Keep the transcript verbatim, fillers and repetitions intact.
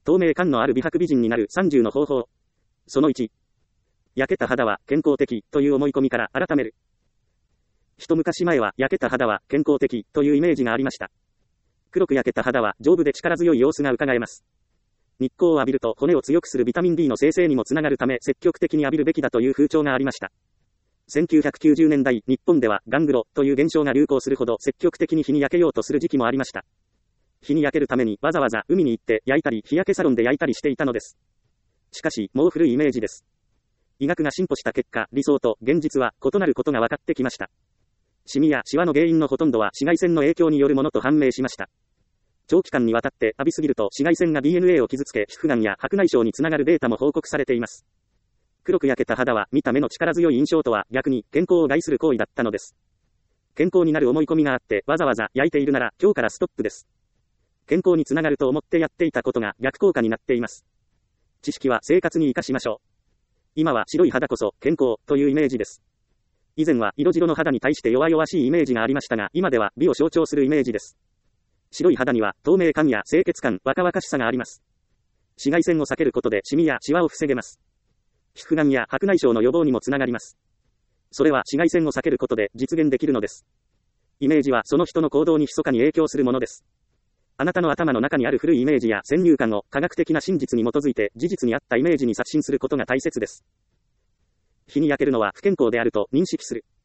透明感のある美白美人になるさんじゅうの方法。そのいち。焼けた肌は健康的という思い込みから改める。一昔前は焼けた肌は健康的というイメージがありました。黒く焼けた肌は丈夫で力強い様子が伺えます。日光を浴びると骨を強くするビタミン ディー の生成にもつながるため積極的に浴びるべきだという風潮がありました。せんきゅうひゃくきゅうじゅうねんだい、日本ではガングロという現象が流行するほど積極的に日に焼けようとする時期もありました。日に焼けるためにわざわざ海に行って焼いたり日焼けサロンで焼いたりしていたのです。しかし、もう古いイメージです。医学が進歩した結果、理想と現実は異なることが分かってきました。シミやシワの原因のほとんどは紫外線の影響によるものと判明しました。長期間にわたって浴びすぎると紫外線が ディーエヌエー を傷つけ皮膚がんや白内障につながるデータも報告されています。黒く焼けた肌は見た目の力強い印象とは逆に健康を害する行為だったのです。健康になる思い込みがあってわざわざ焼いているなら今日からストップです。健康につながると思ってやっていたことが逆効果になっています。知識は生活に生かしましょう。今は白い肌こそ健康というイメージです。以前は色白の肌に対して弱々しいイメージがありましたが、今では美を象徴するイメージです。白い肌には透明感や清潔感、若々しさがあります。紫外線を避けることでシミやシワを防げます。皮膚がんや白内障の予防にもつながります。それは紫外線を避けることで実現できるのです。イメージはその人の行動に密かに影響するものです。あなたの頭の中にある古いイメージや先入観を科学的な真実に基づいて事実に合ったイメージに刷新することが大切です。日に焼けるのは不健康であると認識する。